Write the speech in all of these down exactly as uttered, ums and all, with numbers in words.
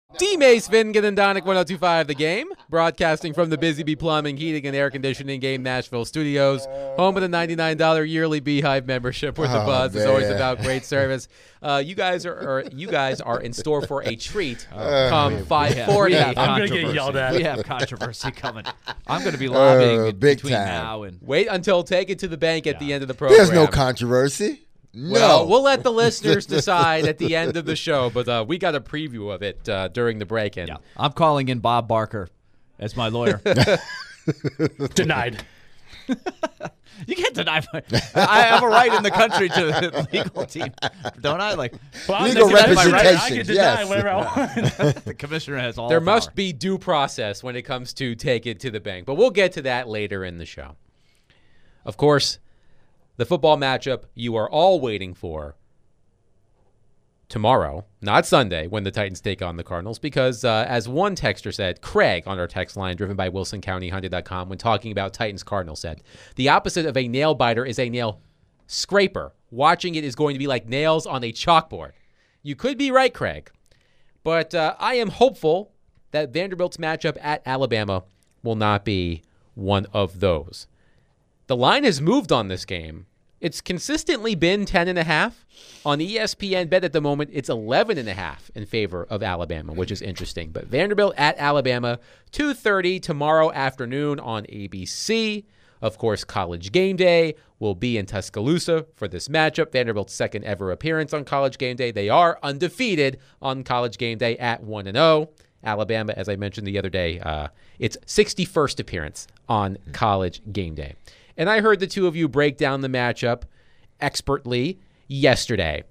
D. Mace Finnegan and Donick one oh two point five The Game, broadcasting from the Busy Bee Plumbing, Heating, and Air Conditioning Game Nashville studios, home of the ninety-nine dollars yearly Beehive membership, where the Oh, buzz is man. always about great service. Uh, you guys are, are you guys are in store for a treat come five forty. We have I'm going to controversy. get yelled at. We have controversy coming. I'm going to be lobbying Uh, big between time. now and. Wait until Take It to the Bank at the end of the program. There's no controversy. No. Well, we'll let the listeners decide at the end of the show, but uh, we got a preview of it uh, during the break-in. Yeah, I'm calling in Bob Barker as my lawyer. Denied. You can't deny my. I have a right in the country to the legal team, don't I? Like Well, I'm Legal not gonna deny my right. I representation, can deny yes. whatever I want. the commissioner has all. There power. must be due process when it comes to Take It to the Bank, but we'll get to that later in the show. Of course, the football matchup you are all waiting for tomorrow, not Sunday, when the Titans take on the Cardinals, because uh, as one texter said, Craig on our text line driven by Wilson County Hyundai dot com, when talking about Titans-Cardinals, said, the opposite of a nail biter is a nail scraper. Watching it is going to be like nails on a chalkboard. You could be right, Craig, but uh, I am hopeful that Vanderbilt's matchup at Alabama will not be one of those. The line has moved on this game. It's consistently been ten and a half. On E S P N Bet at the moment, it's eleven and a half in favor of Alabama, which is interesting. But Vanderbilt at Alabama, two thirty tomorrow afternoon on A B C. Of course, College Game Day will be in Tuscaloosa for this matchup. Vanderbilt's second ever appearance on College Game Day. They are undefeated on College Game Day at one and oh. Alabama, as I mentioned the other day, uh, its sixty-first appearance on College Game Day. And I heard the two of you break down the matchup expertly yesterday.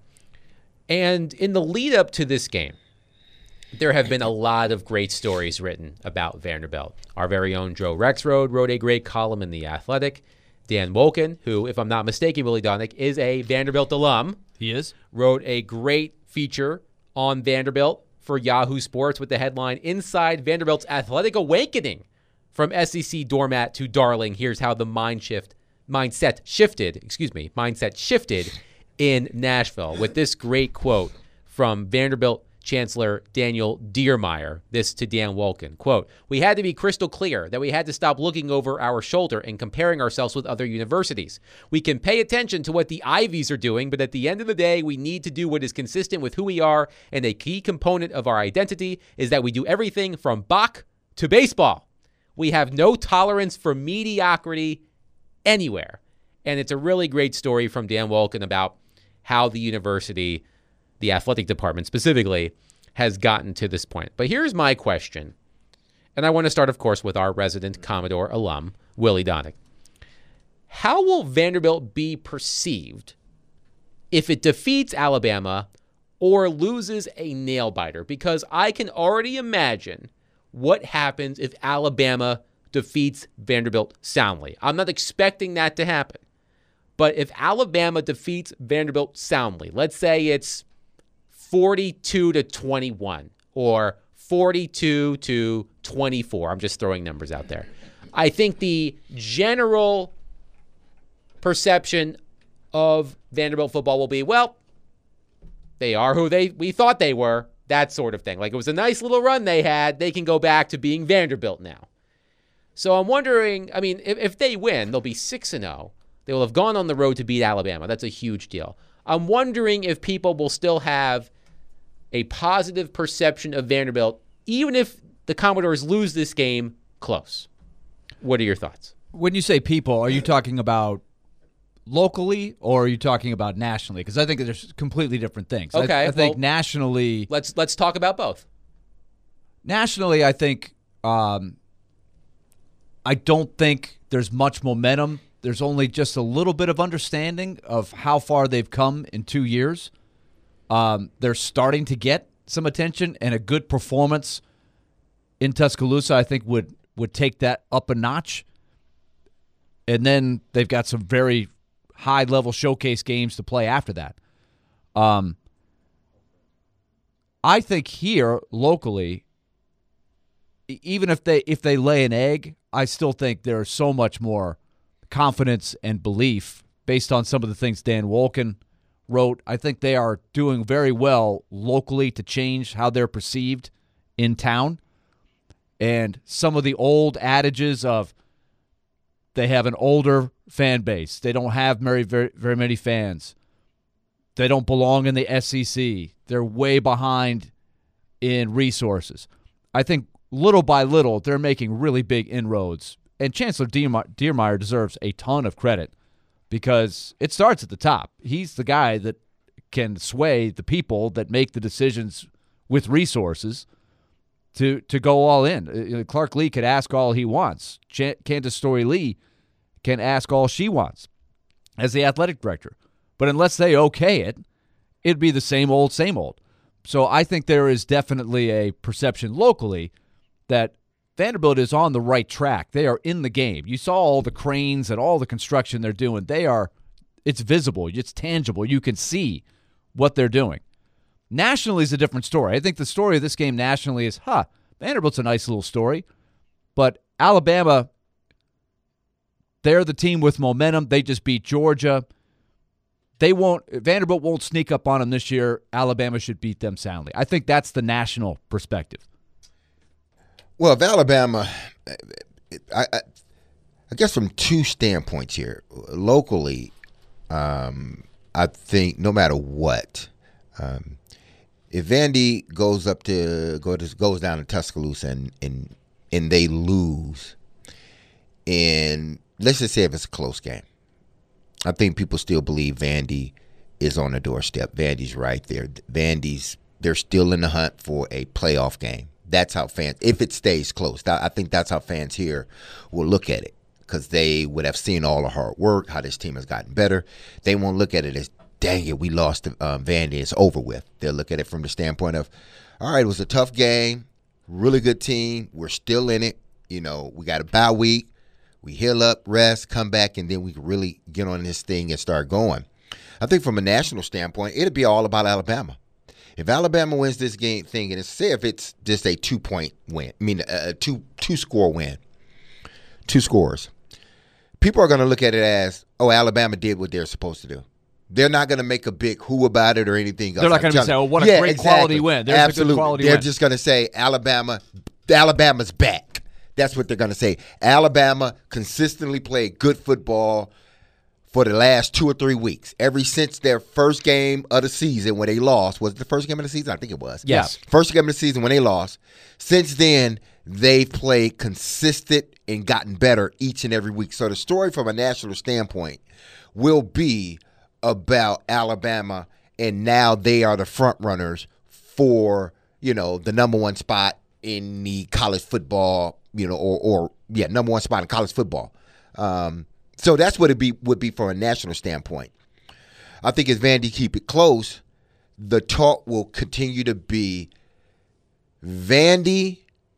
And in the lead up to this game, there have been a lot of great stories written about Vanderbilt. Our very own Joe Rexroad wrote a great column in The Athletic. Dan Wolken, who, if I'm not mistaken, Willie Donick, is a Vanderbilt alum. He is. Wrote a great feature on Vanderbilt for Yahoo Sports with the headline, Inside Vanderbilt's Athletic Awakening. From S E C doormat to darling, here's how the mind shift, mindset shifted, excuse me, mindset shifted in Nashville, with this great quote from Vanderbilt Chancellor Daniel Diermeyer, this to Dan Wolken, quote, we had to be crystal clear that we had to stop looking over our shoulder and comparing ourselves with other universities. We can pay attention to what the Ivies are doing, but at the end of the day, we need to do what is consistent with who we are, and a key component of our identity is that we do everything from Bach to baseball. We have no tolerance for mediocrity anywhere. And it's a really great story from Dan Wolken about how the university, the athletic department specifically, has gotten to this point. But here's my question. And I want to start, of course, with our resident Commodore alum, Willie Donick. How will Vanderbilt be perceived if it defeats Alabama or loses a nail-biter? Because I can already imagine what happens if Alabama defeats Vanderbilt soundly. I'm not expecting that to happen. But if Alabama defeats Vanderbilt soundly, let's say it's forty-two to twenty-one or forty-two to twenty-four. I'm just throwing numbers out there. I think the general perception of Vanderbilt football will be, well, they are who they we thought they were. That sort of thing. Like, it was a nice little run they had. They can go back to being Vanderbilt now. So I'm wondering, I mean, if, if they win, they'll be six and oh. They will have gone on the road to beat Alabama. That's a huge deal. I'm wondering if people will still have a positive perception of Vanderbilt, even if the Commodores lose this game close. What are your thoughts? When you say people, are you talking about locally or are you talking about nationally? Because I think there's completely different things. Okay, I, I think well, nationally, Let's let's talk about both. nationally, I think um, I don't think there's much momentum. There's only just a little bit of understanding of how far they've come in two years. Um, they're starting to get some attention, and a good performance in Tuscaloosa, I think, would would take that up a notch. And then they've got some very high-level showcase games to play after that. Um, I think here, locally, e- even if they if they lay an egg, I still think there's so much more confidence and belief based on some of the things Dan Wolken wrote. I think they are doing very well locally to change how they're perceived in town. And some of the old adages of they have an older fan base. They don't have very, very, very many fans. They don't belong in the S E C. They're way behind in resources. I think little by little, they're making really big inroads. And Chancellor Diermeyer deserves a ton of credit because it starts at the top. He's the guy that can sway the people that make the decisions with resources to to go all in. Clark Lee could ask all he wants. Ch- Candace Story-Lee can ask all she wants as the athletic director. But unless they okay it, it'd be the same old, same old. So I think there is definitely a perception locally that Vanderbilt is on the right track. They are in the game. You saw all the cranes and all the construction they're doing. They are, it's visible. It's tangible. You can see what they're doing. Nationally is a different story. I think the story of this game nationally is, huh, Vanderbilt's a nice little story. But Alabama, they're the team with momentum. They just beat Georgia. They won't, Vanderbilt won't sneak up on them this year. Alabama should beat them soundly. I think that's the national perspective. Well, if Alabama, I, I, I guess from two standpoints here. Locally, um, I think no matter what, um, if Vandy goes up to go to, goes down to Tuscaloosa and and and they lose, and let's just say if it's a close game, I think people still believe Vandy is on the doorstep. Vandy's right there. Vandy's they're still in the hunt for a playoff game. That's how fans, if it stays close, I think that's how fans here will look at it because they would have seen all the hard work, how this team has gotten better. They won't look at it as, dang it, we lost to um, Vandy, it's over with. They'll look at it from the standpoint of, all right, it was a tough game, really good team, we're still in it. You know, we got a bye week, we heal up, rest, come back, and then we can really get on this thing and start going. I think from a national standpoint, it'll be all about Alabama. If Alabama wins this game thing, and say if it's just a two-point win, I mean a two two-score win, two scores, people are going to look at it as, oh, Alabama did what they're supposed to do. They're not going to make a big who about it or anything else. They're not going to say, oh, what a yeah, great exactly. quality win. There's Absolutely. a good quality they're win. just going to say, Alabama, Alabama's back. That's what they're going to say. Alabama consistently played good football for the last two or three weeks. Ever since their first game of the season when they lost. Was it the first game of the season? I think it was. Yes. First game of the season when they lost. Since then, they've played consistent and gotten better each and every week. So the story from a national standpoint will be about Alabama, and now they are the front runners for, you know, the number one spot in the college football, you know, or, or yeah, number one spot in college football. Um, so that's what it be would be from a national standpoint. I think as Vandy keep it close, the talk will continue to be Vandy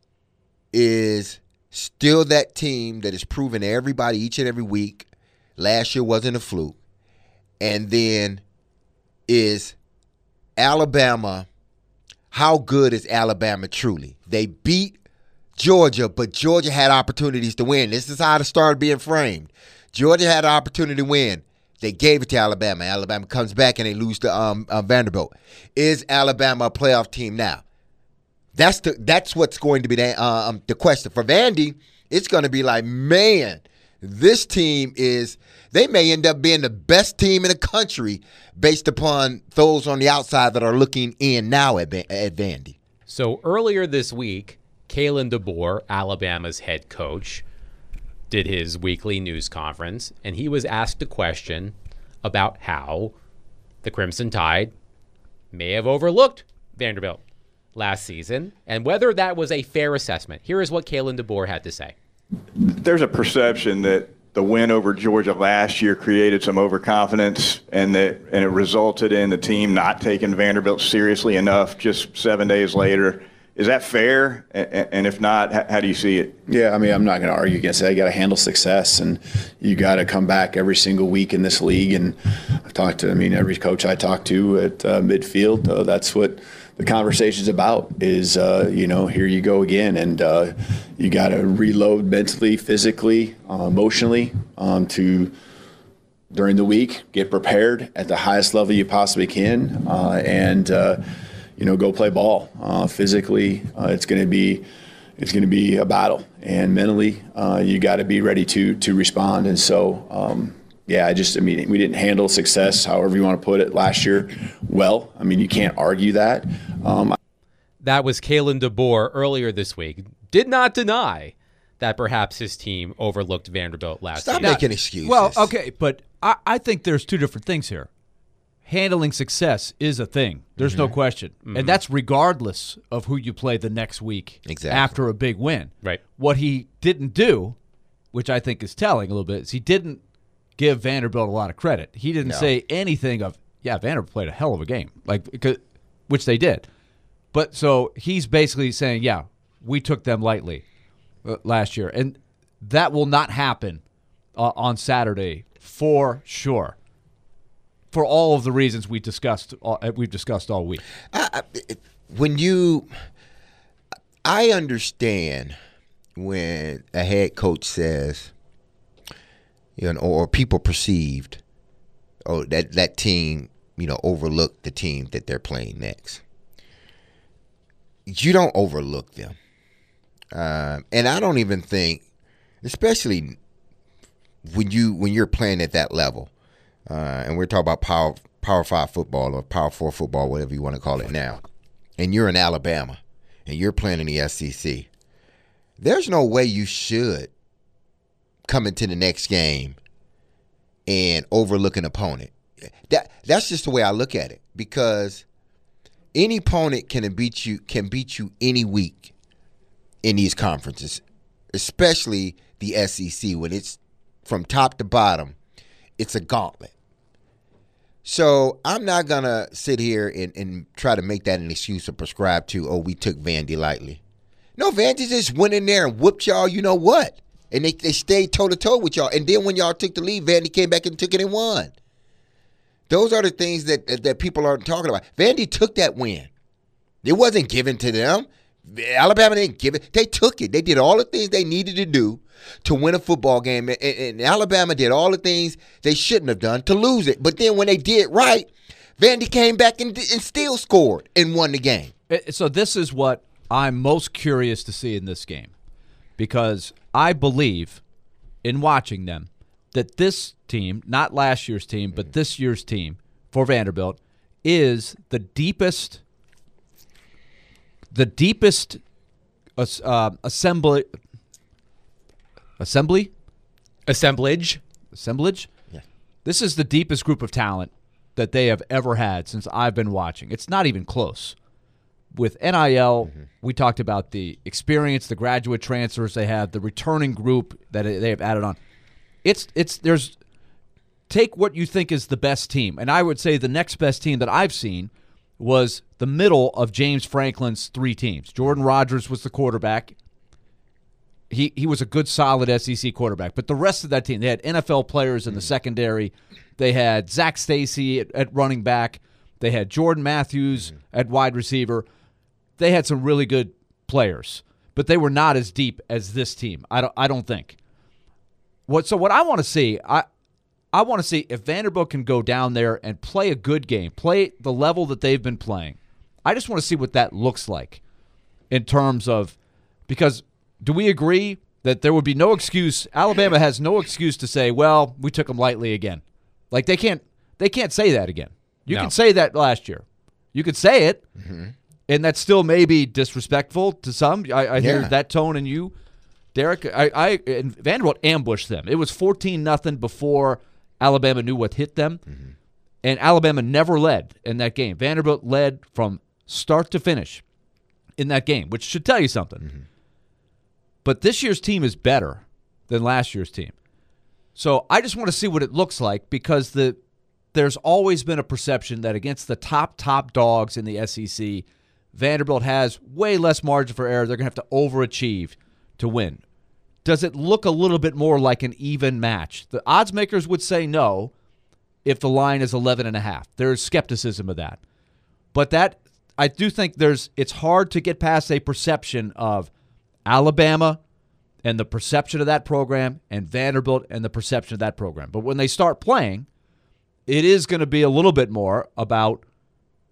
is still that team that is proven to everybody each and every week. Last year wasn't a fluke. And then is Alabama, how good is Alabama truly? They beat Georgia, but Georgia had opportunities to win. This is how it started being framed. Georgia had an opportunity to win. They gave it to Alabama. Alabama comes back and they lose to um, uh, Vanderbilt. Is Alabama a playoff team now? That's the that's what's going to be the, uh, um, the question. For Vandy, it's going to be like, man, this team is, they may end up being the best team in the country based upon those on the outside that are looking in now at, at Vandy. So earlier this week, Kalen DeBoer, Alabama's head coach, did his weekly news conference, and he was asked a question about how the Crimson Tide may have overlooked Vanderbilt last season and whether that was a fair assessment. Here is what Kalen DeBoer had to say. There's a perception that the win over Georgia last year created some overconfidence and that and it resulted in the team not taking Vanderbilt seriously enough just seven days later. Is that fair? And if not, how do you see it? Yeah, I mean, I'm not going to argue against that. You got to handle success, and you got to come back every single week in this league. And I've talked to, I mean, every coach I talk to at uh, midfield, uh, that's what the conversation's about is, uh, you know, here you go again. And uh, you got to reload mentally, physically, uh, emotionally um, to during the week, get prepared at the highest level you possibly can. Uh, and, uh, you know, go play ball. Uh, physically, uh, it's going to be it's going to be a battle, and mentally, uh, you got to be ready to to respond. And so, um, yeah, I just I mean, we didn't handle success, however you want to put it, last year well. I mean, you can't argue that. Um, That was Kalen DeBoer earlier this week. Did not deny that perhaps his team overlooked Vanderbilt last Stop year. making excuses. Well, okay, but I, I think there's two different things here. Handling success is a thing. There's no question. And that's regardless of who you play the next week Exactly. after a big win. Right. What he didn't do, which I think is telling a little bit, is he didn't give Vanderbilt a lot of credit. He didn't No. say anything of, yeah, Vanderbilt played a hell of a game, like because, which they did. But so he's basically saying, yeah, we took them lightly uh, last year. And that will not happen uh, on Saturday for sure. For all of the reasons we discussed, uh, we've discussed all week. I, I, when you, I understand when a head coach says, you know, or people perceived, oh, that that team, you know, overlooked the team that they're playing next. You don't overlook them, um, and I don't even think, especially when you when you're playing at that level. Uh, and we're talking about power power five football or power four football, whatever you want to call it now. And you're in Alabama, and you're playing in the S E C. There's no way you should come into the next game and overlook an opponent. That that's just the way I look at it, because any opponent can beat you can beat you any week in these conferences, especially the S E C when it's from top to bottom. It's a gauntlet. So I'm not going to sit here and, and try to make that an excuse or prescribe to, oh, we took Vandy lightly. No, Vandy just went in there and whooped y'all, you know what? And they, they stayed toe-to-toe with y'all. And then when y'all took the lead, Vandy came back and took it and won. Those are the things that, that, that people aren't talking about. Vandy took that win. It wasn't given to them. Alabama didn't give it. They took it. They did all the things they needed to do to win a football game. And, and Alabama did all the things they shouldn't have done to lose it. But then when they did right, Vandy came back and, and still scored and won the game. So this is what I'm most curious to see in this game, because I believe in watching them that this team, not last year's team, but this year's team for Vanderbilt, is the deepest the deepest uh, assembly assembly Assemblage. assemblage. Yeah. This is the deepest group of talent that they have ever had since I've been watching. It's not even close. With N I L, mm-hmm. we talked about the experience, the graduate transfers they have, the returning group that they have added on. It's it's there's take what you think is the best team, and I would say the next best team that I've seen was the middle of James Franklin's three teams. Jordan Rodgers was the quarterback. He he was a good, solid S E C quarterback. But the rest of that team, they had N F L players in the secondary. They had Zach Stacy at, at running back. They had Jordan Matthews mm-hmm. at wide receiver. They had some really good players, but they were not as deep as this team. I don't I don't think. What so what I want to see, I I want to see if Vanderbilt can go down there and play a good game, play the level that they've been playing. I just want to see what that looks like in terms of, because do we agree that there would be no excuse? Alabama has no excuse to say, well, we took them lightly again. Like they can't they can't say that again. You No. can say that last year. You could say it, mm-hmm. and that still may be disrespectful to some. I, I hear Yeah. that tone in you, Derek. I, I and Vanderbilt ambushed them. It was fourteen nothing before Alabama knew what hit them, mm-hmm. and Alabama never led in that game. Vanderbilt led from start to finish in that game, which should tell you something. Mm-hmm. But this year's team is better than last year's team. So I just want to see what it looks like, because the there's always been a perception that against the top, top dogs in the S E C, Vanderbilt has way less margin for error. They're going to have to overachieve to win. Does it look a little bit more like an even match? The odds makers would say no if the line is eleven and a half. There's skepticism of that. But that, I do think there's it's hard to get past a perception of Alabama and the perception of that program and Vanderbilt and the perception of that program. But when they start playing, it is going to be a little bit more about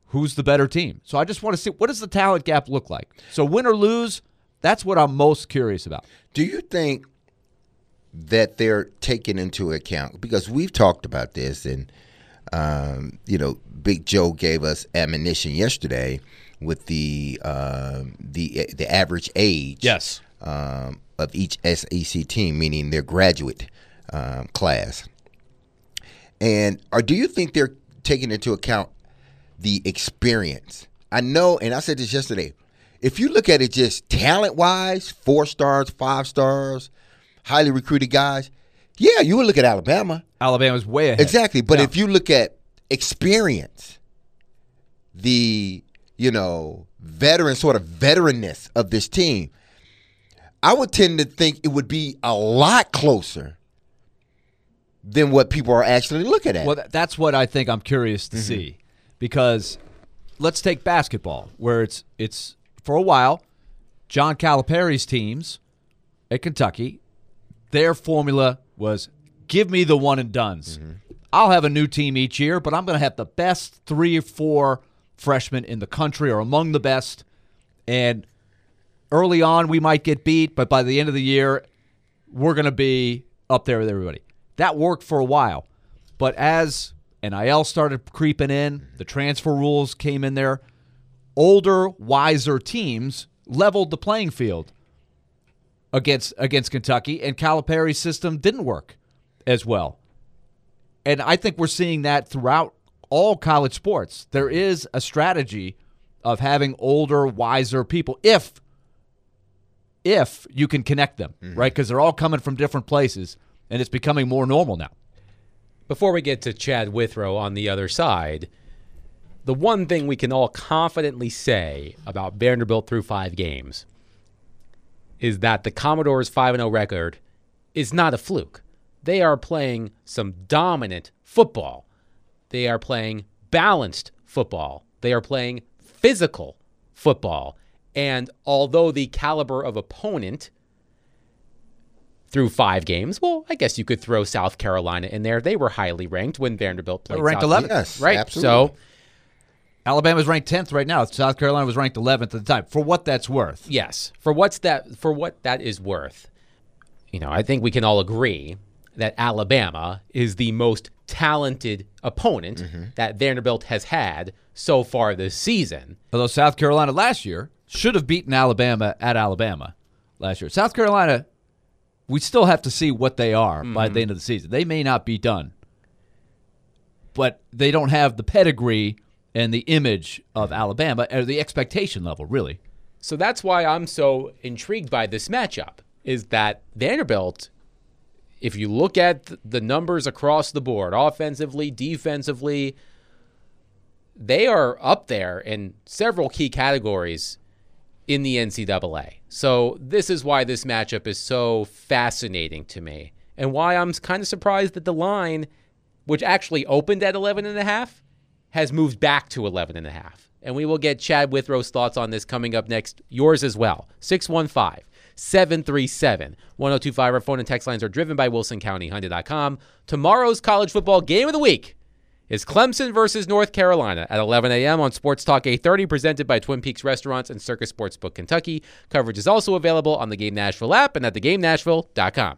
who's the better team. So I just want to see, what does the talent gap look like? So win or lose, that's what I'm most curious about. Do you think that they're taking into account, because we've talked about this, and um, you know, Big Joe gave us ammunition yesterday with the um, the the average age Yes. um, of each S E C team, meaning their graduate um, class. And or do you think they're taking into account the experience? I know, and I said this yesterday, if you look at it just talent-wise, four stars, five stars, highly recruited guys, yeah, you would look at Alabama. Alabama's way ahead. Exactly. But Yeah. if you look at experience, the, you know, veteran, sort of veteranness of this team, I would tend to think it would be a lot closer than what people are actually looking at. Well, th- that's what I think I'm curious to see, because let's take basketball, where it's it's for a while, John Calipari's teams at Kentucky, their formula was give me the one and dones. I'll have a new team each year, but I'm going to have the best three or four freshmen in the country, or among the best. And early on, we might get beat, but by the end of the year, we're going to be up there with everybody. That worked for a while. But as N I L started creeping in, the transfer rules came in there, older, wiser teams leveled the playing field against against Kentucky, and Calipari's system didn't work as well. And I think we're seeing that throughout all college sports. There is a strategy of having older, wiser people if if you can connect them, right? Because they're all coming from different places, and it's becoming more normal now. Before we get to Chad Withrow on the other side, the one thing we can all confidently say about Vanderbilt through five games is that the Commodores' five and oh record is not a fluke. They are playing some dominant football. They are playing balanced football. They are playing physical football. And although the caliber of opponent through five games, well, I guess you could throw South Carolina in there. They were highly ranked when Vanderbilt played. They were ranked South eleventh. Yes, right? absolutely. So, Alabama's ranked tenth right now. South Carolina was ranked eleventh at the time. For what that's worth. yes, for what's that? For what that is worth, you know, I think we can all agree that Alabama is the most talented opponent that Vanderbilt has had so far this season. Although South Carolina last year should have beaten Alabama at Alabama last year. South Carolina, we still have to see what they are by the end of the season. They may not be done, but they don't have the pedigree and the image of Alabama, or the expectation level, really. So that's why I'm so intrigued by this matchup, is that Vanderbilt, if you look at the numbers across the board, offensively, defensively, they are up there in several key categories in the N C double A. So this is why this matchup is so fascinating to me, and why I'm kind of surprised that the line, which actually opened at eleven and a half, has moved back to eleven and a half. And we will get Chad Withrow's thoughts on this coming up next. Yours as well. six one five, seven three seven, one oh two five. Our phone and text lines are driven by Wilson County Hyundai dot com. Tomorrow's college football game of the week is Clemson versus North Carolina at eleven a.m. on Sports Talk eight thirty, presented by Twin Peaks Restaurants and Circus Sportsbook Kentucky. Coverage is also available on the Game Nashville app and at the game nashville dot com.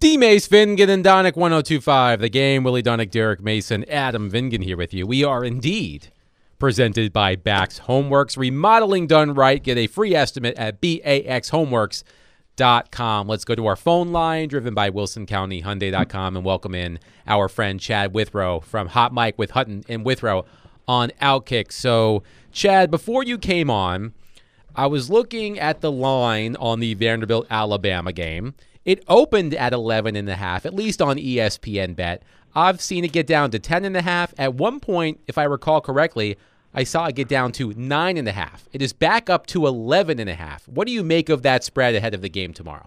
D. Mace, Vingan, and Donick, one oh two point five. The Game, Willie Donick, Derek Mason, Adam Vingan here with you. We are indeed presented by Bax Homeworks. Remodeling done right. Get a free estimate at B A X homeworks dot com. Let's go to our phone line, driven by Wilson County Hyundai dot com, and welcome in our friend Chad Withrow from Hot Mike with Hutton and Withrow on Outkick. So, Chad, before you came on, I was looking at the line on the Vanderbilt-Alabama game. It opened at eleven and a half, at least on E S P N Bet. I've seen it get down to ten and a half. At one point, if I recall correctly, I saw it get down to nine and a half. It is back up to eleven and a half. What do you make of that spread ahead of the game tomorrow?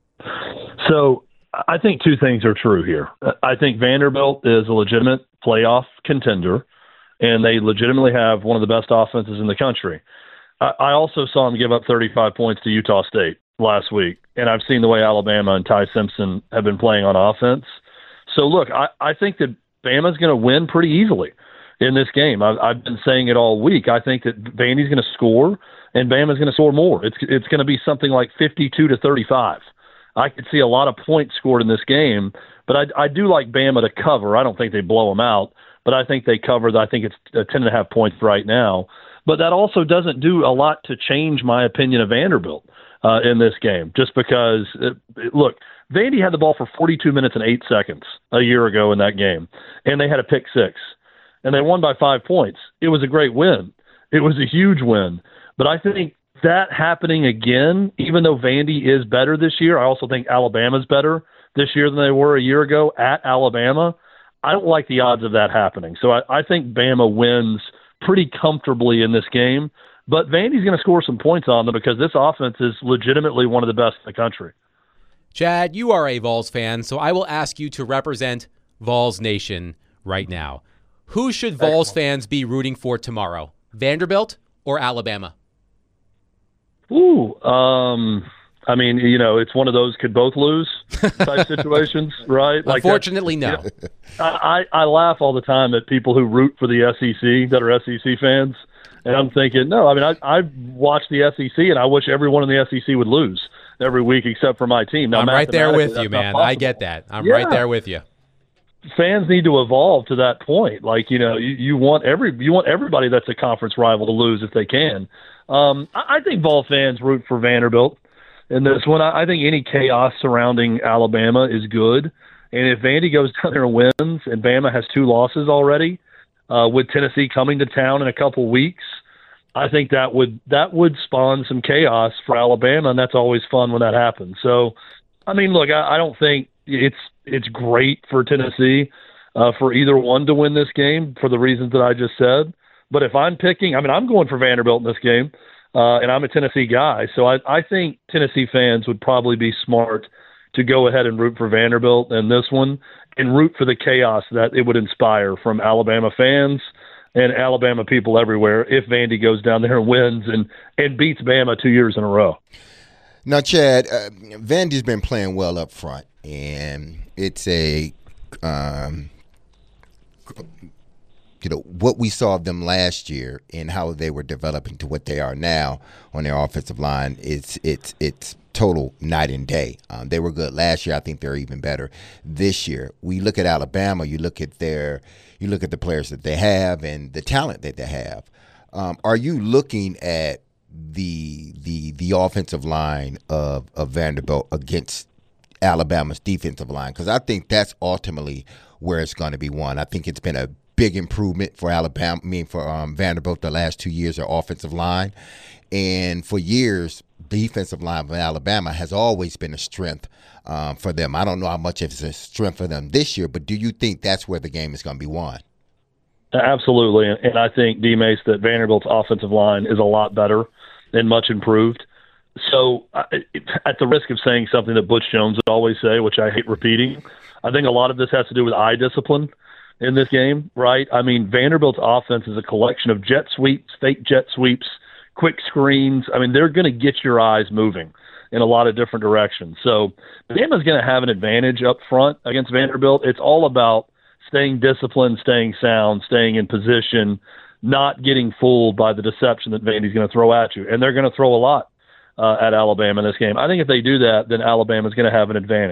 So I think two things are true here. I think Vanderbilt is a legitimate playoff contender, and they legitimately have one of the best offenses in the country. I also saw them give up thirty-five points to Utah State last week, and I've seen the way Alabama and Ty Simpson have been playing on offense. So, look, I, I think that Bama's going to win pretty easily in this game. I've, I've been saying it all week. I think that Vandy's going to score, and Bama's going to score more. It's it's going to be something like fifty-two to thirty-five. I could see a lot of points scored in this game, but I, I do like Bama to cover. I don't think they blow them out, but I think they cover. I think it's ten and a half points right now. But that also doesn't do a lot to change my opinion of Vanderbilt uh, in this game, just because, it, it, look, Vandy had the ball for forty-two minutes and eight seconds a year ago in that game, and they had a pick six, and they won by five points. It was a great win. It was a huge win. But I think that happening again, even though Vandy is better this year, I also think Alabama's better this year than they were a year ago at Alabama. I don't like the odds of that happening. So I, I think Bama wins pretty comfortably in this game, but Vandy's going to score some points on them because this offense is legitimately one of the best in the country. Chad, you are a Vols fan, so I will ask you to represent Vols Nation right now. Who should Vols fans be rooting for tomorrow, Vanderbilt or Alabama? Ooh, um, I mean, you know, it's one of those could both lose type situations, right? Like Unfortunately, that, no. You know, I, I laugh all the time at people who root for the S E C that are S E C fans, and I'm thinking, no, I mean, I, I watch the S E C, and I wish everyone in the S E C would lose every week except for my team. Now, I'm right there with you, that's not man. possible. I get that. I'm Yeah. right there with you. Fans need to evolve to that point. Like, you know, you, you want every you want everybody that's a conference rival to lose if they can. Um, I, I think Vol fans root for Vanderbilt in this one. I, I think any chaos surrounding Alabama is good. And if Vandy goes down there and wins, and Bama has two losses already, uh, with Tennessee coming to town in a couple weeks, I think that would that would spawn some chaos for Alabama, and that's always fun when that happens. So, I mean, look, I, I don't think it's it's great for Tennessee uh, for either one to win this game for the reasons that I just said. But if I'm picking, I mean, I'm going for Vanderbilt in this game, uh, and I'm a Tennessee guy. So I, I think Tennessee fans would probably be smart to go ahead and root for Vanderbilt in this one and root for the chaos that it would inspire from Alabama fans and Alabama people everywhere if Vandy goes down there and wins and, and beats Bama two years in a row. Now, Chad, uh, Vandy's been playing well up front, and it's a um, – you know, what we saw of them last year and how they were developing to what they are now on their offensive line, it's it's it's total night and day. Um, they were good last year. I think they're even better this year. We look at Alabama, you look at their you look at the players that they have and the talent that they have. Um, are you looking at the the the offensive line of, of Vanderbilt against Alabama's defensive line? Because I think that's ultimately where it's going to be won. I think it's been a big improvement for Alabama, I mean for um, Vanderbilt the last two years, their offensive line. And for years, the defensive line of Alabama has always been a strength um, for them. I don't know how much it's a strength for them this year, but do you think that's where the game is going to be won? Absolutely. And I think, D-Mace, that Vanderbilt's offensive line is a lot better and much improved. So at the risk of saying something that Butch Jones would always say, which I hate repeating, I think a lot of this has to do with eye discipline in this game, right? I mean, Vanderbilt's offense is a collection of jet sweeps, fake jet sweeps, quick screens. I mean, they're going to get your eyes moving in a lot of different directions. So Bama's going to have an advantage up front against Vanderbilt. It's all about staying disciplined, staying sound, staying in position, not getting fooled by the deception that Vandy's going to throw at you. And they're going to throw a lot uh, at Alabama in this game. I think if they do that, then Alabama's going to have an advantage.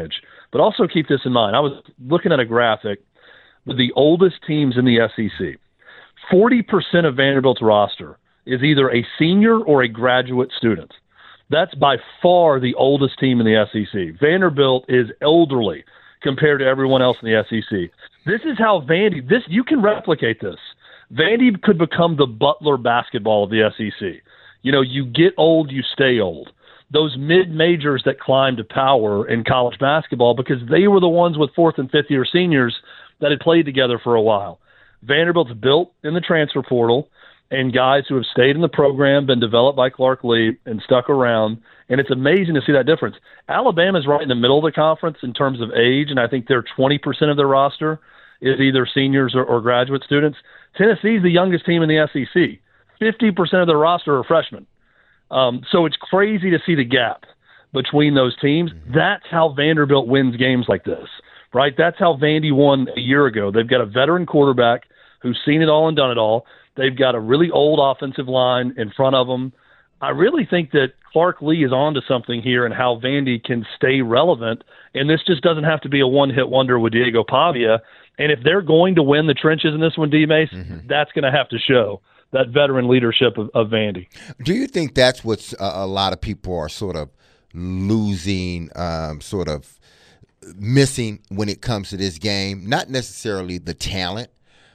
But also keep this in mind. I was looking at a graphic with the oldest teams in the S E C. forty percent of Vanderbilt's roster is either a senior or a graduate student. That's by far the oldest team in the S E C. Vanderbilt is elderly compared to everyone else in the S E C. This is how Vandy, this you can replicate this. Vandy could become the Butler basketball of the S E C. You know, you get old, you stay old. Those mid-majors that climbed to power in college basketball because they were the ones with fourth and fifth year seniors that had played together for a while. Vanderbilt's built in the transfer portal and guys who have stayed in the program, been developed by Clark Lee, and stuck around. And it's amazing to see that difference. Alabama's right in the middle of the conference in terms of age, and I think they're twenty percent of their roster is either seniors or, or graduate students. Tennessee's the youngest team in the S E C. fifty percent of their roster are freshmen. Um, so it's crazy to see the gap between those teams. That's how Vanderbilt wins games like this, right? That's how Vandy won a year ago. They've got a veteran quarterback who's seen it all and done it all. They've got a really old offensive line in front of them. I really think that Clark Lee is onto something here and how Vandy can stay relevant. And this just doesn't have to be a one-hit wonder with Diego Pavia. And if they're going to win the trenches in this one, D-Mace, mm-hmm. that's going to have to show that veteran leadership of, of Vandy. Do you think that's what uh, a lot of people are sort of losing, um, sort of missing when it comes to this game? Not necessarily the talent,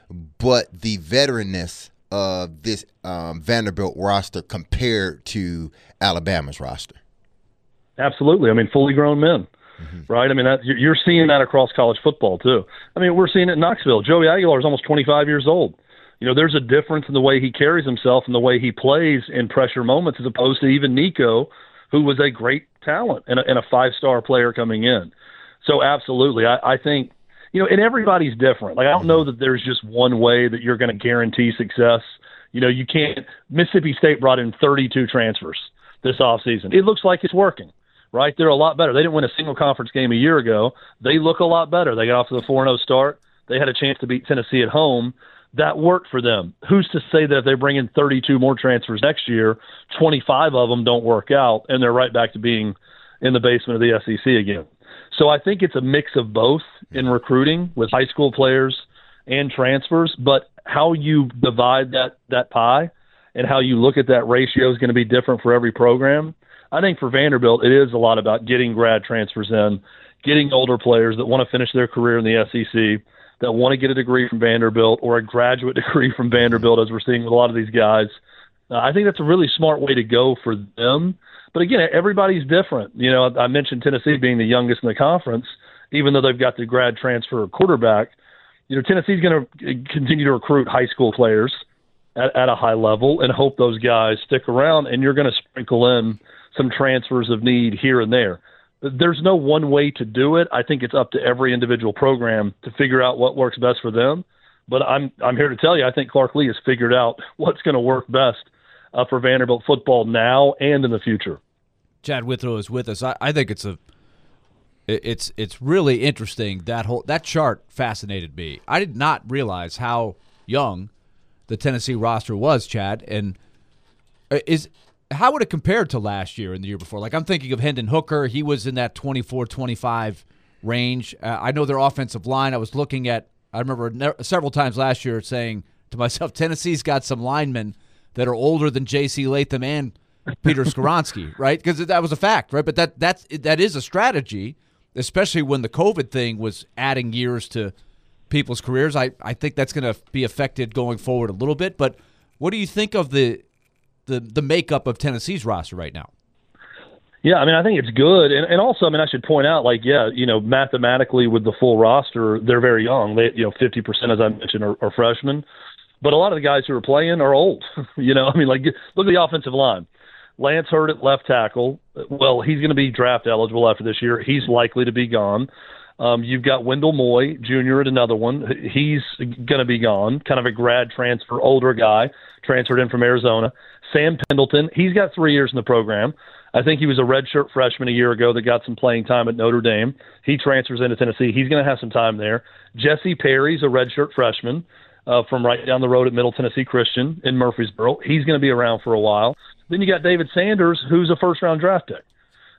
but the veteranness of this um, Vanderbilt roster compared to Alabama's roster. Absolutely. I mean, fully grown men, mm-hmm. right? I mean, that, you're seeing that across college football too. I mean, we're seeing it in Knoxville. Joey Aguilar is almost twenty-five years old. You know, there's a difference in the way he carries himself and the way he plays in pressure moments as opposed to even Nico, who was a great talent and a, and a five-star player coming in. So absolutely. I, I think, you know, and everybody's different. Like, I don't know that there's just one way that you're going to guarantee success. You know, you can't – Mississippi State brought in thirty-two transfers this offseason. It looks like it's working, right? They're a lot better. They didn't win a single conference game a year ago. They look a lot better. They got off to the four and oh start. They had a chance to beat Tennessee at home. That worked for them. Who's to say that if they bring in thirty-two more transfers next year, twenty-five of them don't work out, and they're right back to being in the basement of the S E C again? So I think it's a mix of both in recruiting with high school players and transfers, but how you divide that, that pie and how you look at that ratio is going to be different for every program. I think for Vanderbilt, it is a lot about getting grad transfers in, getting older players that want to finish their career in the S E C, that want to get a degree from Vanderbilt or a graduate degree from Vanderbilt, as we're seeing with a lot of these guys. Uh, I think that's a really smart way to go for them. But again, everybody's different. You know, I mentioned Tennessee being the youngest in the conference, even though they've got the grad transfer quarterback. You know, Tennessee's going to continue to recruit high school players at, at a high level and hope those guys stick around, and you're going to sprinkle in some transfers of need here and there. There's no one way to do it. I think it's up to every individual program to figure out what works best for them. But I'm I'm here to tell you, I think Clark Lee has figured out what's going to work best uh, for Vanderbilt football now and in the future. Chad Withrow is with us. I, I think it's a it's it's really interesting. That whole that chart fascinated me. I did not realize how young the Tennessee roster was, Chad. And is how would it compare to last year and the year before? Like, I'm thinking of Hendon Hooker. He was in that twenty-four twenty-five range. Uh, I know their offensive line. I was looking at, I remember ne- several times last year saying to myself, Tennessee's got some linemen that are older than J C Latham and Peter Skoronski, right? Because that was a fact, right? But that that's, that is a strategy, especially when the COVID thing was adding years to people's careers. I, I think that's going to be affected going forward a little bit. But what do you think of the the the makeup of Tennessee's roster right now? Yeah, I mean, I think it's good. And, and also, I mean, I should point out, like, yeah, you know, mathematically with the full roster, they're very young. They, you know, fifty percent, as I mentioned, are, are freshmen. But a lot of the guys who are playing are old. you know, I mean, like, look at the offensive line. Lance Hurd at left tackle. Well, he's going to be draft eligible after this year. He's likely to be gone. Um, you've got Wendell Moy Junior at another one. He's going to be gone. Kind of a grad transfer, older guy, transferred in from Arizona. Sam Pendleton, he's got three years in the program. I think he was a redshirt freshman a year ago that got some playing time at Notre Dame. He transfers into Tennessee. He's going to have some time there. Jesse Perry's a redshirt freshman uh, from right down the road at Middle Tennessee Christian in Murfreesboro. He's going to be around for a while. Then you got David Sanders, who's a first-round draft pick.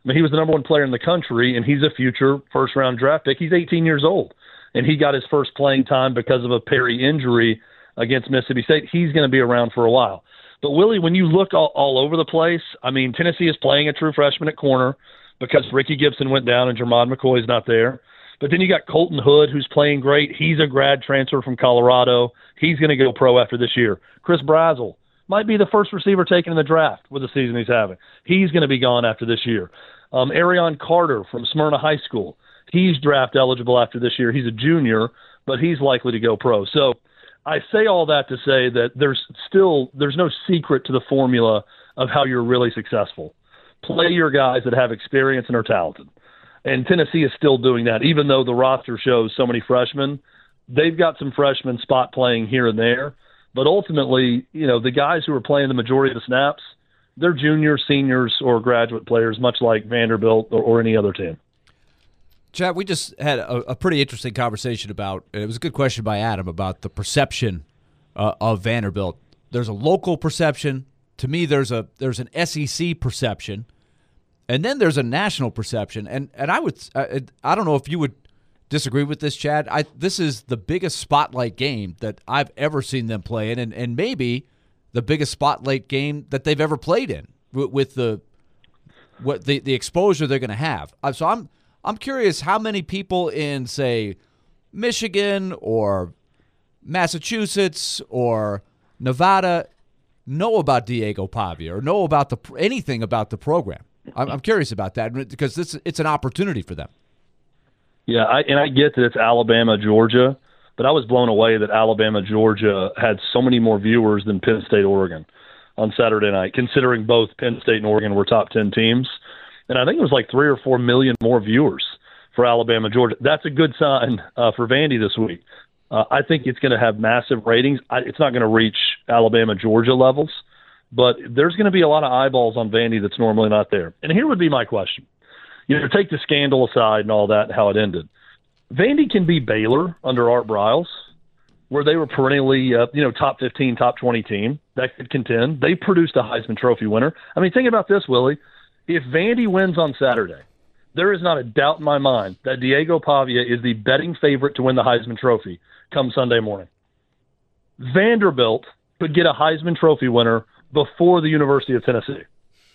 I mean, he was the number one player in the country, and he's a future first-round draft pick. He's eighteen years old, and he got his first playing time because of a Perry injury against Mississippi State. He's going to be around for a while. But, Willie, when you look all, all over the place, I mean, Tennessee is playing a true freshman at corner because Ricky Gibson went down and Jermod McCoy's not there. But then you got Colton Hood, who's playing great. He's a grad transfer from Colorado. He's going to go pro after this year. Chris Brazel might be the first receiver taken in the draft with the season he's having. He's going to be gone after this year. Um, Arion Carter from Smyrna High School, he's draft eligible after this year. He's a junior, but he's likely to go pro. So I say all that to say that there's still there's no secret to the formula of how you're really successful. Play your guys that have experience and are talented. And Tennessee is still doing that, even though the roster shows so many freshmen. They've got some freshmen spot playing here and there. But ultimately, you know, the guys who are playing the majority of the snaps, they're juniors, seniors, or graduate players, much like Vanderbilt or, or any other team. Chad, we just had a, a pretty interesting conversation about, it was a good question by Adam, about the perception uh, of Vanderbilt. There's a local perception. To me, there's a there's an S E C perception. And then there's a national perception. And and I would I, I don't know if you would disagree with this, Chad. I this is the biggest spotlight game that I've ever seen them play in, and, and maybe the biggest spotlight game that they've ever played in with, with the what the, the exposure they're going to have. Uh, so I'm I'm curious how many people in, say, Michigan or Massachusetts or Nevada know about Diego Pavia or know about the anything about the program. I'm, I'm curious about that because this it's an opportunity for them. Yeah, I, and I get that it's Alabama, Georgia, but I was blown away that Alabama, Georgia had so many more viewers than Penn State, Oregon on Saturday night, considering both Penn State and Oregon were top ten teams. And I think it was like three or four million more viewers for Alabama, Georgia. That's a good sign uh, for Vandy this week. Uh, I think it's going to have massive ratings. I, it's not going to reach Alabama, Georgia levels, but there's going to be a lot of eyeballs on Vandy that's normally not there. And here would be my question. You know, take the scandal aside and all that and how it ended. Vandy can be Baylor under Art Briles, where they were perennially, uh, you know, top fifteen, top twenty team that could contend. They produced a Heisman Trophy winner. I mean, think about this, Willie. If Vandy wins on Saturday, there is not a doubt in my mind that Diego Pavia is the betting favorite to win the Heisman Trophy come Sunday morning. Vanderbilt could get a Heisman Trophy winner before the University of Tennessee.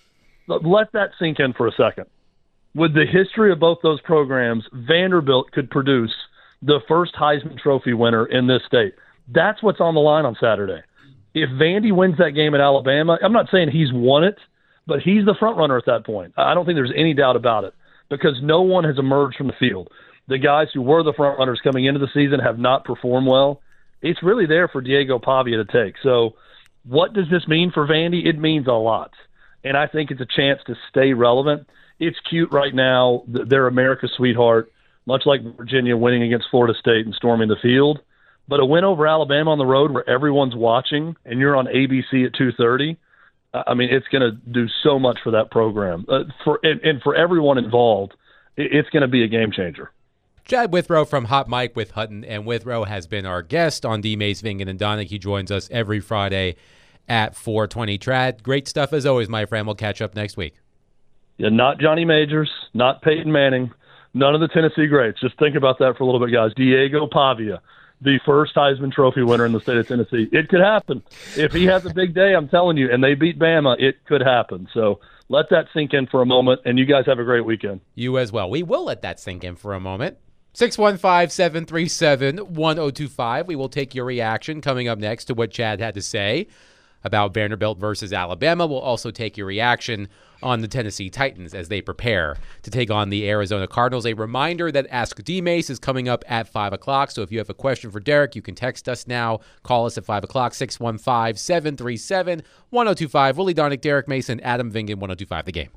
Let that sink in for a second. With the history of both those programs, Vanderbilt could produce the first Heisman Trophy winner in this state. That's what's on the line on Saturday. If Vandy wins that game at Alabama, I'm not saying he's won it, but he's the front runner at that point. I don't think there's any doubt about it because no one has emerged from the field. The guys who were the front runners coming into the season have not performed well. It's really there for Diego Pavia to take. So what does this mean for Vandy? It means a lot. And I think it's a chance to stay relevant. It's cute right now. They're America's sweetheart, much like Virginia winning against Florida State and storming the field. But a win over Alabama on the road where everyone's watching and you're on A B C at two thirty, I mean, it's going to do so much for that program. Uh, for and, and for everyone involved, it, it's going to be a game changer. Chad Withrow from Hot Mike with Hutton and Withrow has been our guest on D. Mace, Vingan, and Donick. He joins us every Friday at four twenty. Trad, great stuff as always, my friend. We'll catch up next week. Yeah, not Johnny Majors, not Peyton Manning, none of the Tennessee greats. Just think about that for a little bit, guys. Diego Pavia, the first Heisman Trophy winner in the state of Tennessee. It could happen. If he has a big day, I'm telling you, and they beat Bama, it could happen. So let that sink in for a moment, and you guys have a great weekend. You as well. We will let that sink in for a moment. six one five, seven three seven, one oh two five. We will take your reaction coming up next to what Chad had to say about Vanderbilt versus Alabama. We'll also take your reaction on the Tennessee Titans as they prepare to take on the Arizona Cardinals. A reminder that Ask D-Mace is coming up at five o'clock, so if you have a question for Derek, you can text us now. Call us at five o'clock, six one five, seven three seven, one oh two five. Willie Donick, Derek Mason, Adam Vingan, one oh two five The Game.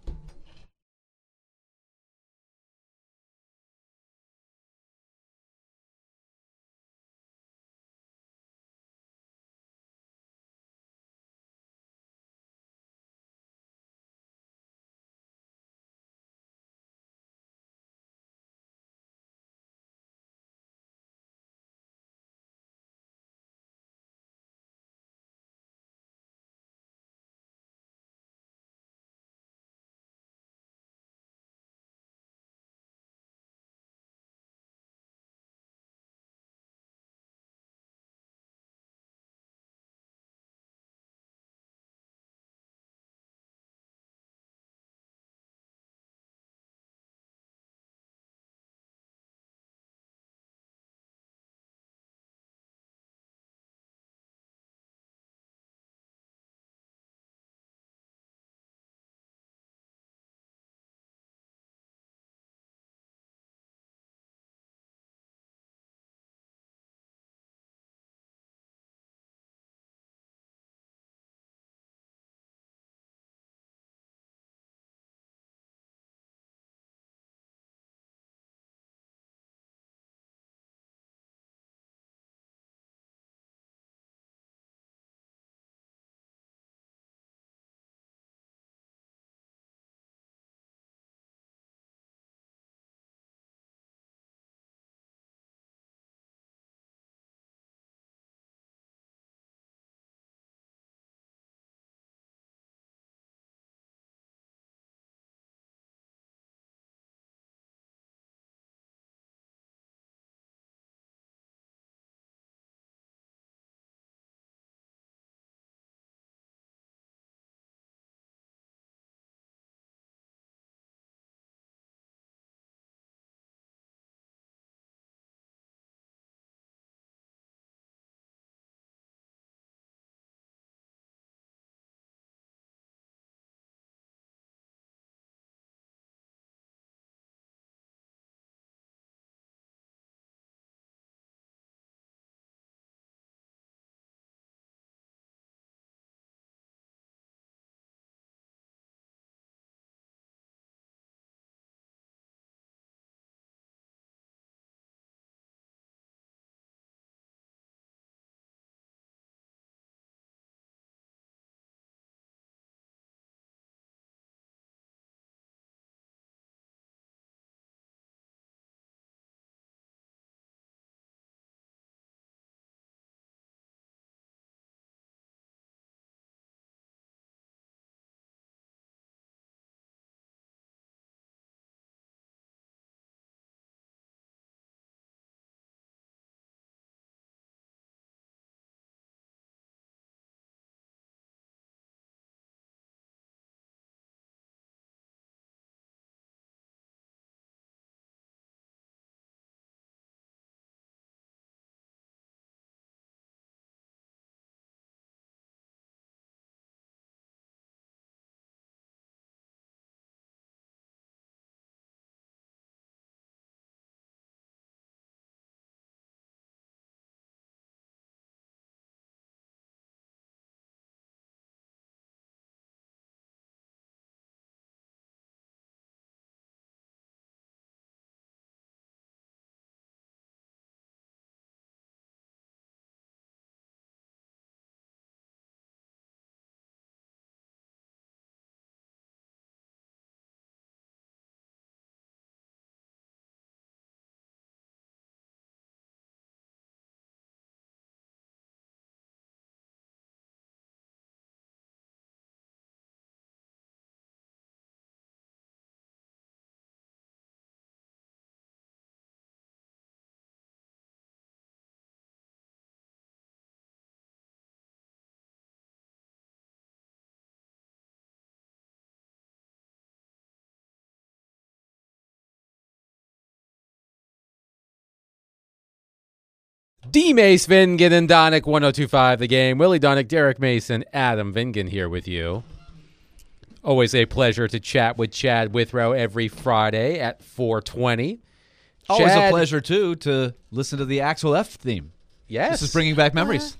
D. Mace, Vingan, and Donick, one oh two point five The Game. Willie Donick, Derek Mason, Adam Vingan here with you. Always a pleasure to chat with Chad Withrow every Friday at four twenty. Always Chad, a pleasure, too, to listen to the Axel F theme. Yes. This is bringing back memories.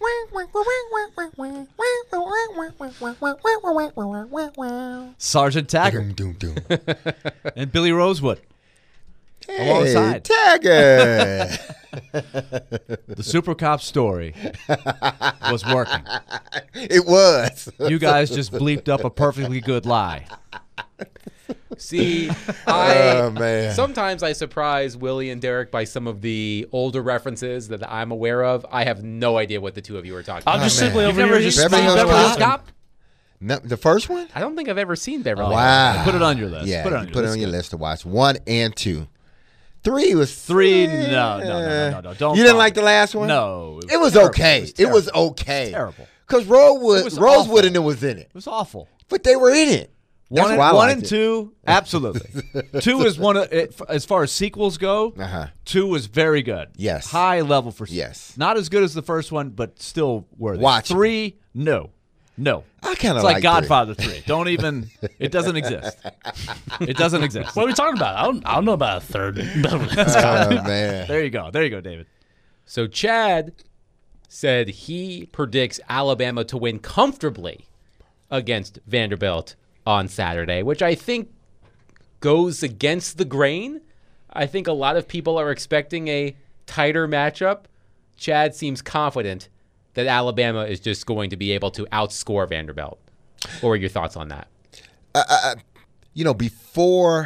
Sergeant Taggart Doom, doom, doom. and Billy Rosewood. Hey, Alongside. Taggart. The Super Cop story was working. It was. You guys just bleeped up a perfectly good lie. See, I Oh, man. sometimes I surprise Willie and Derek by some of the older references that I'm aware of. I have no idea what the two of you are talking I'm about. just man. simply You've over never here. just Beverly seen Hills Beverly Hills Cop? Cop? No, the first one? I don't think I've ever seen Beverly Hills. Wow. Put it on your list. Yeah, put it you on your put it list. on your list to watch. One and two. Three was Three, no, no, no, no, no, no. Don't You didn't bother. like the last one? No. It was terrible. okay. It It was was terrible. okay. terrible. Because Rosewood, It was Rosewood awful. and it was in it. It was awful. But they were in it. That's One, and, why I one liked and it. two, absolutely. Two is one of, it, as far as sequels go. Uh-huh. Two was very good. Yes. High level for Yes. Not as good as the first one, but still worthy. Watch it. Three, no, no. I kind It's of like, like Godfather three. Don't even. It doesn't exist. It doesn't exist. What are we talking about? I don't, I don't know about a third. Oh, man. There you go. There you go, David. So Chad said he predicts Alabama to win comfortably against Vanderbilt on Saturday, which I think goes against the grain. I think a lot of people are expecting a tighter matchup. Chad seems confident that Alabama is just going to be able to outscore Vanderbilt. What were your thoughts on that? You know, before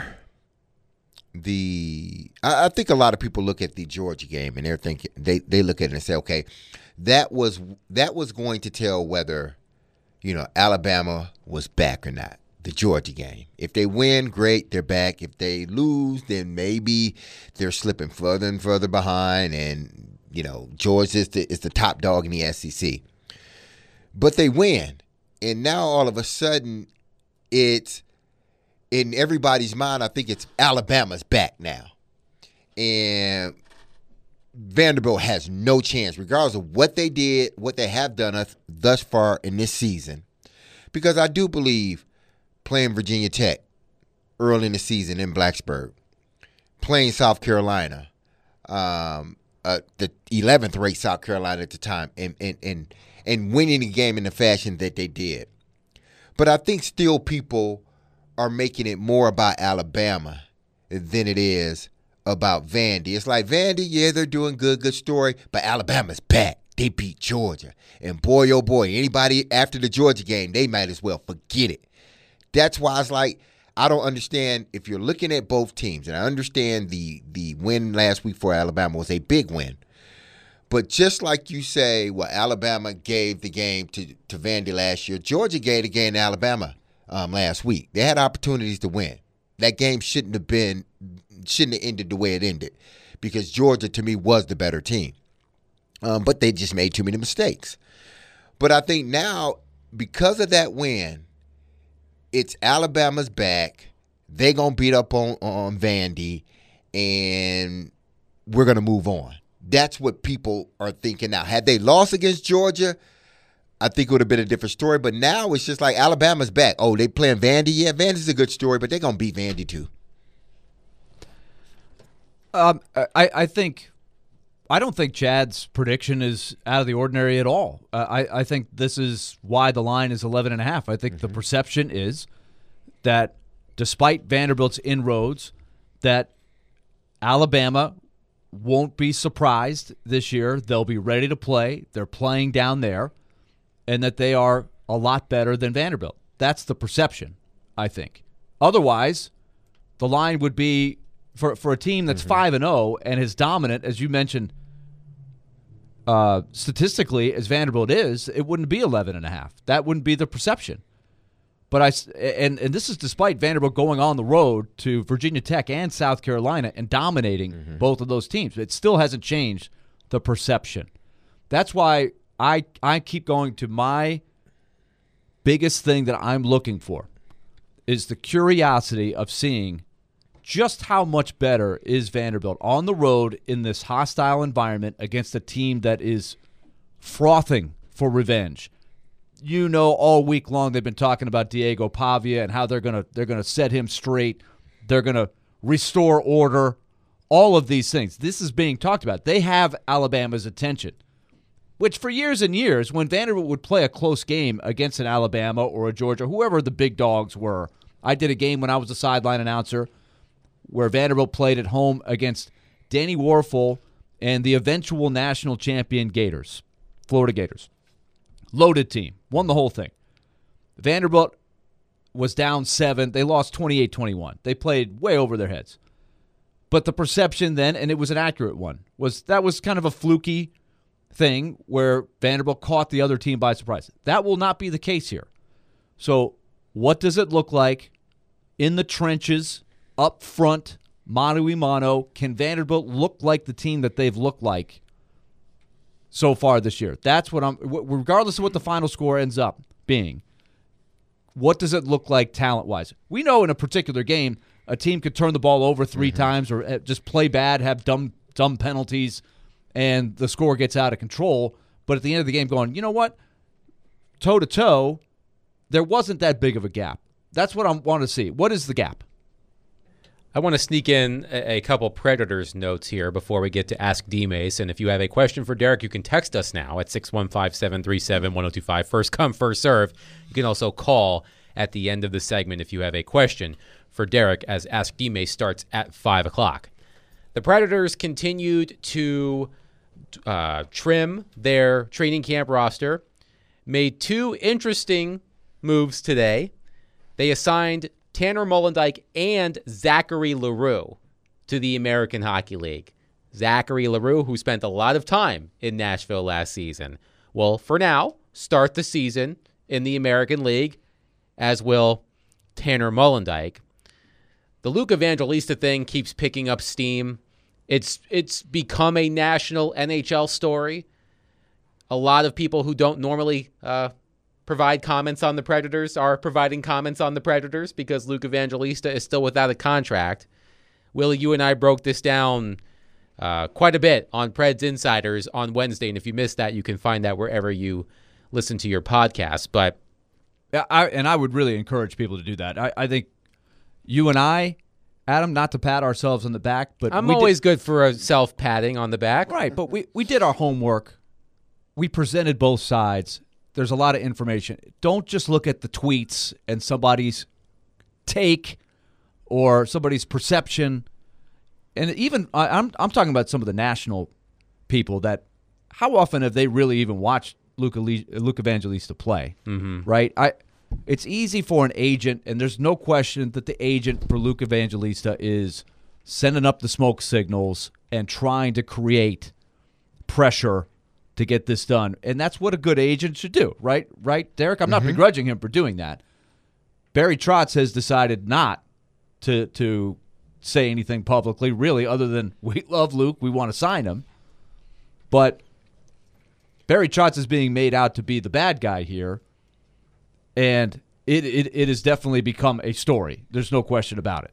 the, I, I think a lot of people look at the Georgia game and they're thinking they they look at it and say, okay, that was that was going to tell whether, you know, Alabama was back or not. The Georgia game. If they win, great, they're back. If they lose, then maybe they're slipping further and further behind. And you know, Georgia is the is the top dog in the S E C. But they win, and now all of a sudden, it's in everybody's mind. I think it's Alabama's back now, and Vanderbilt has no chance, regardless of what they did, what they have done thus far in this season, because I do believe playing Virginia Tech early in the season in Blacksburg, playing South Carolina, um, uh, the eleventh ranked South Carolina at the time, and and and and winning the game in the fashion that they did. But I think still people are making it more about Alabama than it is about Vandy. It's like, Vandy, yeah, they're doing good, good story, but Alabama's back. They beat Georgia. And boy, oh boy, anybody after the Georgia game, they might as well forget it. That's why it's like, I don't understand if you're looking at both teams, and I understand the the win last week for Alabama was a big win. But just like you say, well, Alabama gave the game to, to Vandy last year, Georgia gave the game to Alabama um, last week. They had opportunities to win. That game shouldn't have been, shouldn't have ended the way it ended, because Georgia, to me, was the better team. Um, but they just made too many mistakes. But I think now, because of that win, it's Alabama's back. They're going to beat up on, on Vandy, and we're going to move on. That's what people are thinking now. Had they lost against Georgia, I think it would have been a different story. But now it's just like Alabama's back. Oh, they playing Vandy? Yeah, Vandy's a good story, but they're going to beat Vandy too. Um, I, I think, I don't think Chad's prediction is out of the ordinary at all. Uh, I, I think this is why the line is eleven and a half. I think mm-hmm. the perception is that despite Vanderbilt's inroads, that Alabama won't be surprised this year. They'll be ready to play. They're playing down there, and that they are a lot better than Vanderbilt. That's the perception, I think. Otherwise, the line would be for for a team that's five and zero and as dominant as you mentioned, uh, statistically as Vanderbilt is. It wouldn't be eleven and a half. That wouldn't be the perception. But I and and this is despite Vanderbilt going on the road to Virginia Tech and South Carolina and dominating mm-hmm. both of those teams. It still hasn't changed the perception. That's why I I keep going to my biggest thing that I'm looking for is the curiosity of seeing just how much better is Vanderbilt on the road in this hostile environment against a team that is frothing for revenge? You know, all week long they've been talking about Diego Pavia and how they're gonna they're gonna set him straight. They're gonna restore order. All of these things. This is being talked about. They have Alabama's attention, which for years and years, when Vanderbilt would play a close game against an Alabama or a Georgia, whoever the big dogs were. I did a game when I was a sideline announcer where Vanderbilt played at home against Danny Warfel and the eventual national champion Gators, Florida Gators. Loaded team. Won the whole thing. Vanderbilt was down seven. They lost twenty-eight twenty-one. They played way over their heads. But the perception then, and it was an accurate one, was that was kind of a fluky thing where Vanderbilt caught the other team by surprise. That will not be the case here. So what does it look like in the trenches, up front, mano a mano? Can Vanderbilt look like the team that they've looked like so far this year? That's what I'm, regardless of what the final score ends up being, what does it look like talent-wise? We know in a particular game, a team could turn the ball over three mm-hmm. times or just play bad, have dumb dumb penalties, and the score gets out of control. But at the end of the game going, you know what? Toe-to-toe, there wasn't that big of a gap. That's what I want to see. What is the gap? I want to sneak in a, a couple Predators notes here before we get to Ask D-Mace. And if you have a question for Derek, you can text us now at six one five, seven three seven, one oh two five. First come, first serve. You can also call at the end of the segment if you have a question for Derek, as Ask D-Mace starts at five o'clock. The Predators continued to uh, trim their training camp roster, made two interesting moves today. They assigned Tanner Molendyk and Zachary LaRue to the American Hockey League. Zachary LaRue, who spent a lot of time in Nashville last season, will, for now, start the season in the American League, as will Tanner Molendyk. The Luke Evangelista thing keeps picking up steam. It's it's become a national N H L story. A lot of people who don't normally uh, provide comments on the Predators are providing comments on the Predators because Luke Evangelista is still without a contract. Willie, you and I broke this down uh, quite a bit on Preds Insiders on Wednesday, and if you missed that, you can find that wherever you listen to your podcast. But yeah, I, and I would really encourage people to do that. I, I think you and I, Adam, not to pat ourselves on the back, but I'm we always did, good for a self-patting on the back. Right, but we, we did our homework. We presented both sides. There's a lot of information. Don't just look at the tweets and somebody's take or somebody's perception. And even I, I'm I'm talking about some of the national people that how often have they really even watched Luke, Luke Evangelista play? Mm-hmm. Right? I. It's easy for an agent, and there's no question that the agent for Luke Evangelista is sending up the smoke signals and trying to create pressure to get this done. And that's what a good agent should do, right? Right, Derek? I'm not mm-hmm. begrudging him for doing that. Barry Trotz has decided not to to say anything publicly, really, other than we love Luke, we want to sign him. But Barry Trotz is being made out to be the bad guy here. And it, it it has definitely become a story. There's no question about it.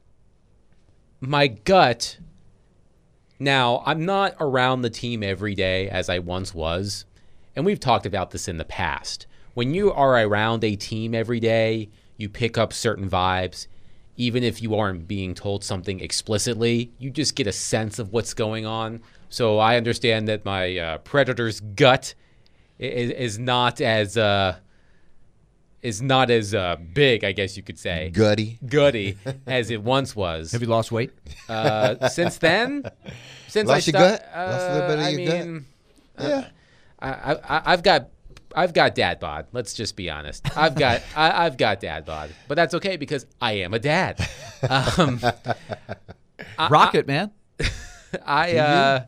My gut, now, I'm not around the team every day as I once was, and we've talked about this in the past. When you are around a team every day, you pick up certain vibes. Even if you aren't being told something explicitly, you just get a sense of what's going on. So I understand that my uh, Predators gut is, is not as... Uh, is not as uh, big, I guess you could say. Gutty. Gutty as it once was. Have you lost weight? Uh, since then? Since lost I your sta- gut? Uh, lost a little bit of I your mean, gut? Yeah. I, I, I've got I've got dad bod. Let's just be honest. I've got I, I've got dad bod. But that's okay because I am a dad. Um, Rock it, man. I, uh,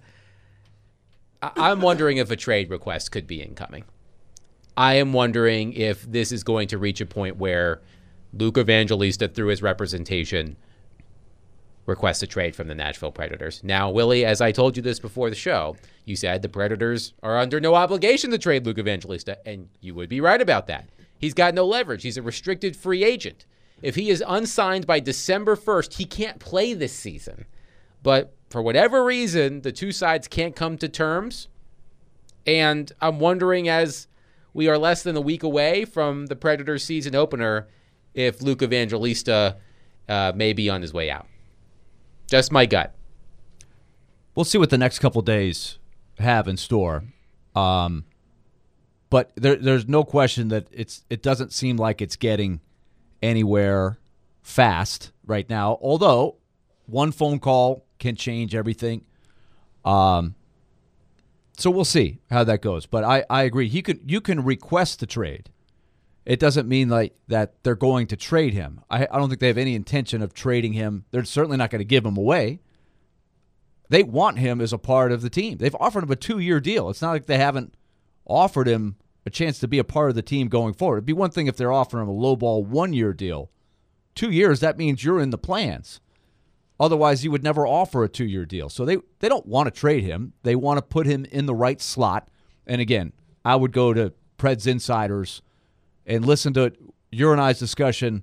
I I'm wondering if a trade request could be incoming. I am wondering if this is going to reach a point where Luke Evangelista, through his representation, requests a trade from the Nashville Predators. Now, Willie, as I told you this before the show, you said the Predators are under no obligation to trade Luke Evangelista, and you would be right about that. He's got no leverage. He's a restricted free agent. If he is unsigned by December first, he can't play this season. But for whatever reason, the two sides can't come to terms. And I'm wondering, as we are less than a week away from the Predators season opener, if Luke Evangelista uh, may be on his way out. Just my gut. We'll see what the next couple days have in store. Um, but there, there's no question that it's it doesn't seem like it's getting anywhere fast right now, although one phone call can change everything. Um, so we'll see how that goes. But I, I agree. He could you can request the trade. It doesn't mean like that they're going to trade him. I, I don't think they have any intention of trading him. They're certainly not going to give him away. They want him as a part of the team. They've offered him a two-year deal. It's not like they haven't offered him a chance to be a part of the team going forward. It'd be one thing if they're offering him a lowball one-year deal. Two years, that means you're in the plans. Otherwise, you would never offer a two-year deal. So they, they don't want to trade him. They want to put him in the right slot. And again, I would go to Preds Insiders and listen to your and I's discussion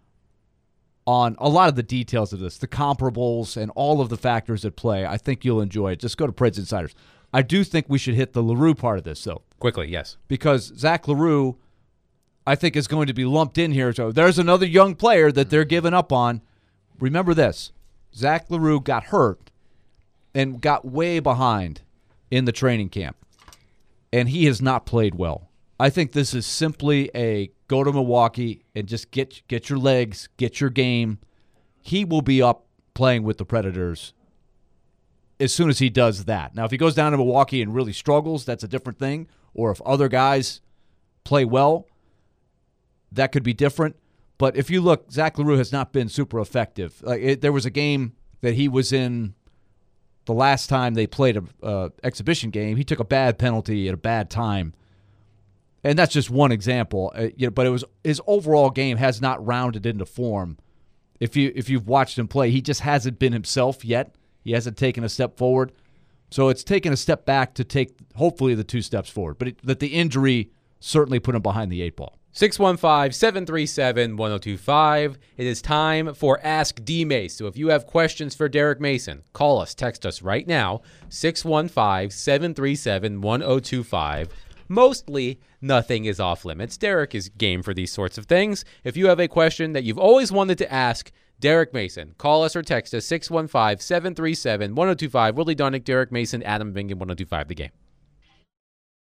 on a lot of the details of this, the comparables and all of the factors at play. I think you'll enjoy it. Just go to Preds Insiders. I do think we should hit the LaRue part of this, though. Quickly, yes. Because Zach LaRue, I think, is going to be lumped in here. So there's another young player that they're giving up on. Remember this. Zach LaRue got hurt and got way behind in the training camp, and he has not played well. I think this is simply a go to Milwaukee and just get get your legs, get your game. He will be up playing with the Predators as soon as he does that. Now, if he goes down to Milwaukee and really struggles, that's a different thing. Or if other guys play well, that could be different. But if you look, Zach LaRue has not been super effective. Like it, there was a game that he was in the last time they played an uh, exhibition game. He took a bad penalty at a bad time. And that's just one example. Uh, you know, but it was his overall game has not rounded into form. If you if you've watched him play, he just hasn't been himself yet. He hasn't taken a step forward. So it's taken a step back to take hopefully the two steps forward. But it, that the injury certainly put him behind the eight ball. six one five, seven three seven, one oh two five. It is time for Ask D-Mace. So if you have questions for Derek Mason, call us, text us right now, six one five, seven three seven, one oh two five. Mostly, nothing is off limits. Derek is game for these sorts of things. If you have a question that you've always wanted to ask Derek Mason, call us or text us, six one five, seven three seven, one oh two five. Willie Dunnick, Derek Mason, Adam Vingan, one oh two five The Game.